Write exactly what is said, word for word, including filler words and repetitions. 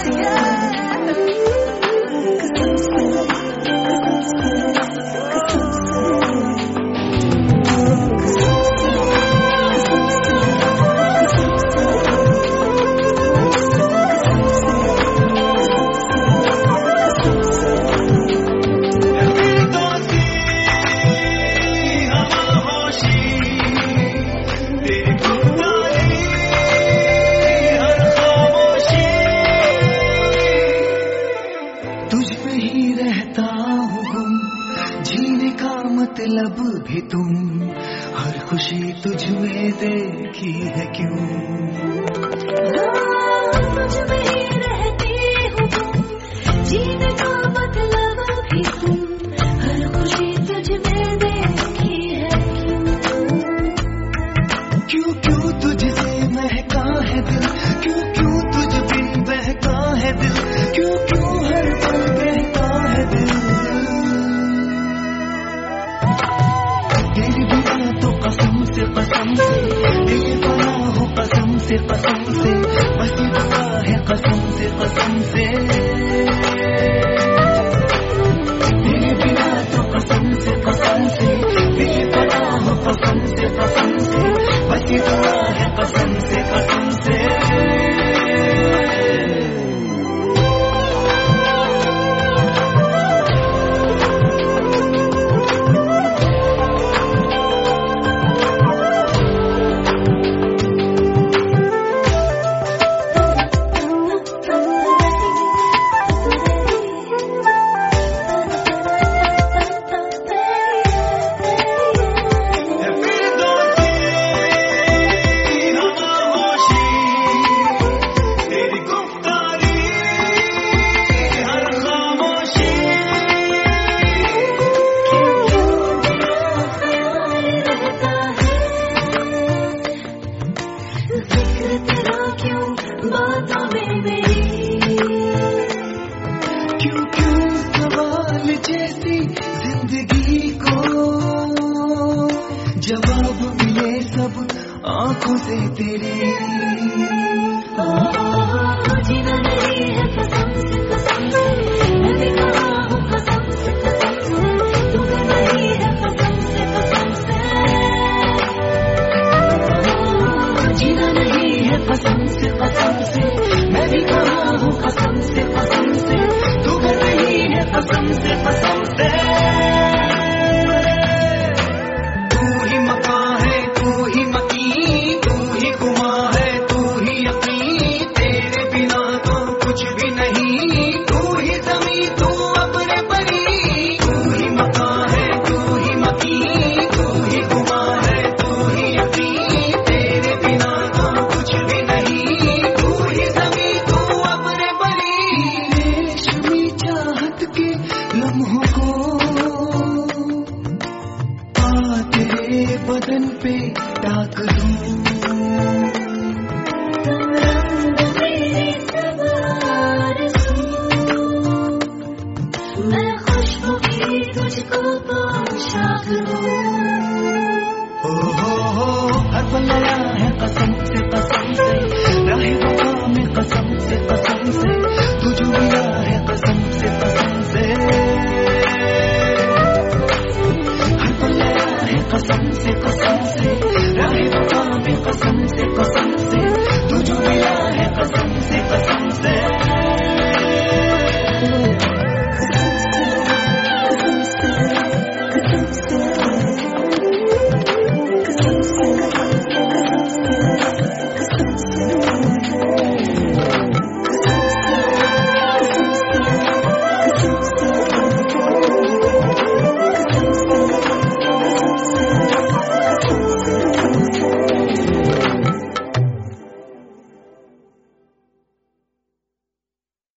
मतलब भी तुम, हर खुशी तुझ में देखी है क्यों? तुझ में ही रहती हूँ तुम, जीने का मतलब भी तुम, हर खुशी तुझ में देखी है क्यों? क्यों क्यों तुझसे महका है दिल, क्यों क्यों तुझ बिन बहका है दिल, क्यों क्यों हर पल कहता है दिल। तेरी बिना तो कसम से कसम से, तेरे बना हो कसम से कसम से, बस ये दुआ है कसम से कसम से। तेरे बिना तो कसम से कसम से, तेरे बना हो कसम से कसम से, बस ये दुआ है कसम से कसम से। क्यों क्यों सवाल जैसी जिंदगी को जवाब मिले सब आंखों से तेरी। जीना नहीं है कसम से कसम से, मैंने कहा हूँ कसम से कसम से, तुम्हें नहीं है कसम से कसम से। जीना नहीं है कसम से कसम से, मैं भी कहा हूँ कसम से कसम से, तुम्हें नहीं है कसम से कसम से। तू ही मकान है, तू ही मकीन, तू ही गुमा है, तू ही यकीन, तेरे बिना तो कुछ भी नहीं, तू ही ज़मीं तू अपने परी। तू ही मकान है, तू ही मकीन, तू ही गुमा है, तू ही यकीन, तेरे बिना तो कुछ भी नहीं, तू ही ज़मीं तू अपने परी। रेशमी चाहत के लम्हों को आ तेरे बदन पे डाक दूं। रंग मेरी सवार सूं, मैं खुशबू की तुझको पोशाक दूं। हो हो हो हर पल नया है कसम से कसम से, राहे वफा में कसम से कसम से, तुझ मिला है कसम से कसम से। हर पल नया है कसम से